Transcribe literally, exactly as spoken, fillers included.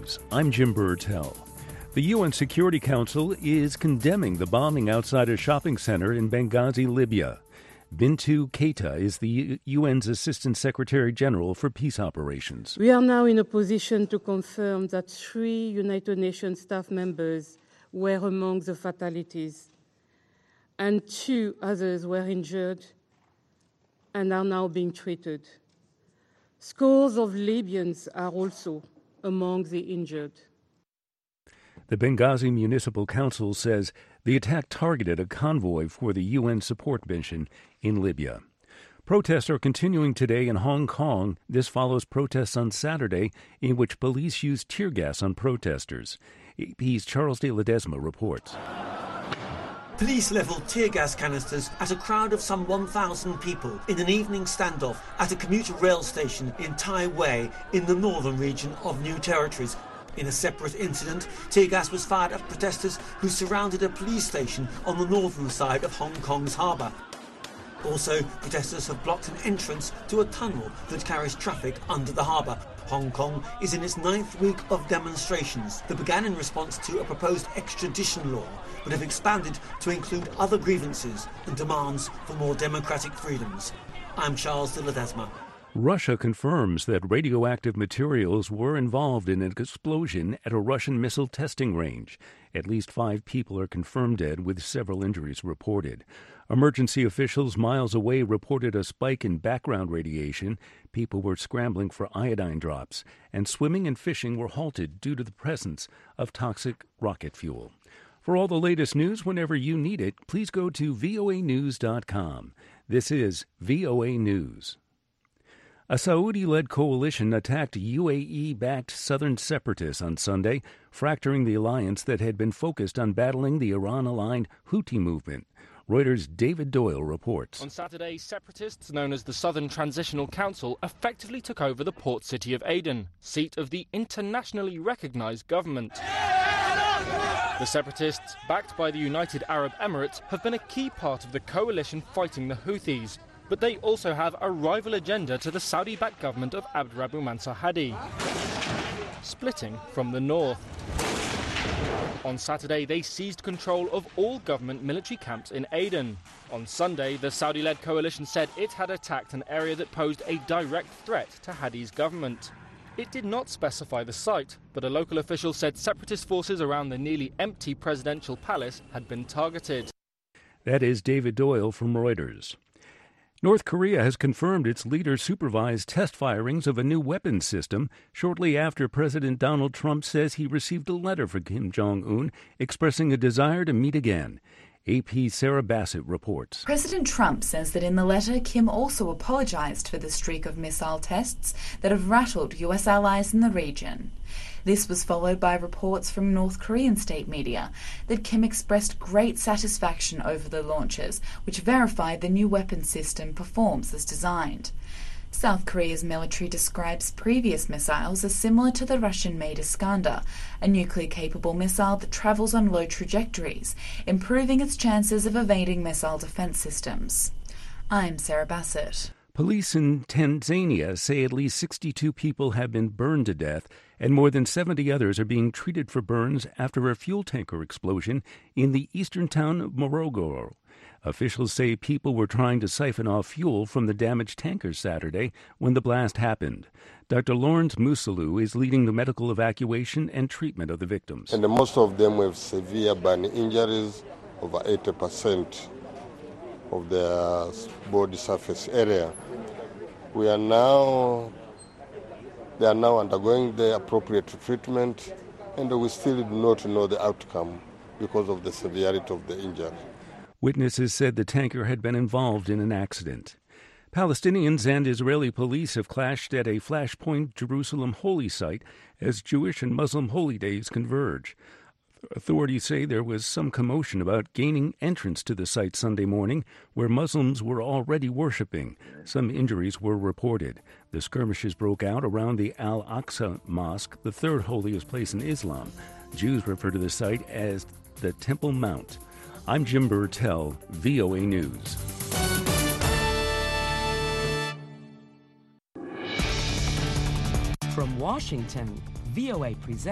News. I'm Jim Burtell. The U N Security Council is condemning the bombing outside a shopping center in Benghazi, Libya. Bintu Keita is the U N's Assistant Secretary General for Peace Operations. We are now in a position to confirm that three United Nations staff members were among the fatalities, and two others were injured and are now being treated. Scores of Libyans are also among the injured. The Benghazi Municipal Council says the attack targeted a convoy for the U N support mission in Libya. Protests are continuing today in Hong Kong. This follows protests on Saturday in which police used tear gas on protesters. A P's Charles de Ledesma reports. Police levelled tear gas canisters at a crowd of some one thousand people in an evening standoff at a commuter rail station in Tai Wei in the northern region of New Territories. In a separate incident, tear gas was fired at protesters who surrounded a police station on the northern side of Hong Kong's harbour. Also, protesters have blocked an entrance to a tunnel that carries traffic under the harbour. Hong Kong is in its ninth week of demonstrations that began in response to a proposed extradition law, but have expanded to include other grievances and demands for more democratic freedoms. I'm Charles de Ledesma. Russia confirms that radioactive materials were involved in an explosion at a Russian missile testing range. At least five people are confirmed dead, with several injuries reported. Emergency officials miles away reported a spike in background radiation. People were scrambling for iodine drops, and swimming and fishing were halted due to the presence of toxic rocket fuel. For all the latest news whenever you need it, please go to V O A news dot com. This is V O A News. A Saudi-led coalition attacked U A E-backed southern separatists on Sunday, fracturing the alliance that had been focused on battling the Iran-aligned Houthi movement. Reuters' David Doyle reports. On Saturday, separatists known as the Southern Transitional Council effectively took over the port city of Aden, seat of the internationally recognized government. The separatists, backed by the United Arab Emirates, have been a key part of the coalition fighting the Houthis. But they also have a rival agenda to the Saudi-backed government of Abd Rabbu Mansur Hadi, splitting from the north. On Saturday, they seized control of all government military camps in Aden. On Sunday, the Saudi-led coalition said it had attacked an area that posed a direct threat to Hadi's government. It did not specify the site, but a local official said separatist forces around the nearly empty presidential palace had been targeted. That is David Doyle from Reuters. North Korea has confirmed its leader supervised test firings of a new weapons system shortly after President Donald Trump says he received a letter from Kim Jong-un expressing a desire to meet again. A P's Sarah Bassett reports. President Trump says that in the letter, Kim also apologized for the streak of missile tests that have rattled U S allies in the region. This was followed by reports from North Korean state media that Kim expressed great satisfaction over the launches, which verified the new weapons system performs as designed. South Korea's military describes previous missiles as similar to the Russian-made Iskander, a nuclear-capable missile that travels on low trajectories, improving its chances of evading missile defense systems. I'm Sarah Bassett. Police in Tanzania say at least sixty-two people have been burned to death and more than seventy others are being treated for burns after a fuel tanker explosion in the eastern town of Morogoro. Officials say people were trying to siphon off fuel from the damaged tanker Saturday when the blast happened. Doctor Lawrence Musalu is leading the medical evacuation and treatment of the victims. And most of them have severe burn injuries, over eighty percent of their body surface area. We are now, they are now undergoing the appropriate treatment, and we still do not know the outcome because of the severity of the injury. Witnesses said the tanker had been involved in an accident. Palestinians and Israeli police have clashed at a Flashpoint Jerusalem holy site as Jewish and Muslim holy days converge. Authorities say there was some commotion about gaining entrance to the site Sunday morning, where Muslims were already worshiping. Some injuries were reported. The skirmishes broke out around the Al-Aqsa Mosque, the third holiest place in Islam. Jews refer to the site as the Temple Mount. I'm Jim Burtell, V O A News. From Washington, V O A presents